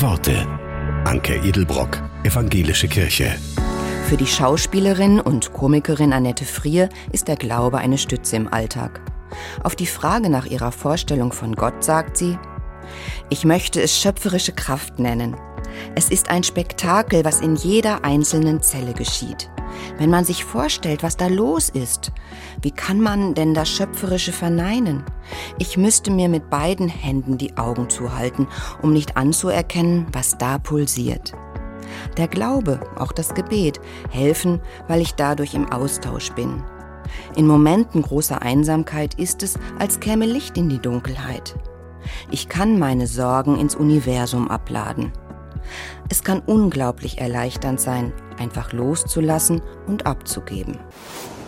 Worte. Anke Edelbrock, Evangelische Kirche. Für die Schauspielerin und Komikerin Annette Frier ist der Glaube eine Stütze im Alltag. Auf die Frage nach ihrer Vorstellung von Gott sagt sie: Ich möchte es schöpferische Kraft nennen. Es ist ein Spektakel, was in jeder einzelnen Zelle geschieht. Wenn man sich vorstellt, was da los ist, wie kann man denn das Schöpferische verneinen? Ich müsste mir mit beiden Händen die Augen zuhalten, um nicht anzuerkennen, was da pulsiert. Der Glaube, auch das Gebet, helfen, weil ich dadurch im Austausch bin. In Momenten großer Einsamkeit ist es, als käme Licht in die Dunkelheit. Ich kann meine Sorgen ins Universum abladen. Es kann unglaublich erleichternd sein, einfach loszulassen und abzugeben.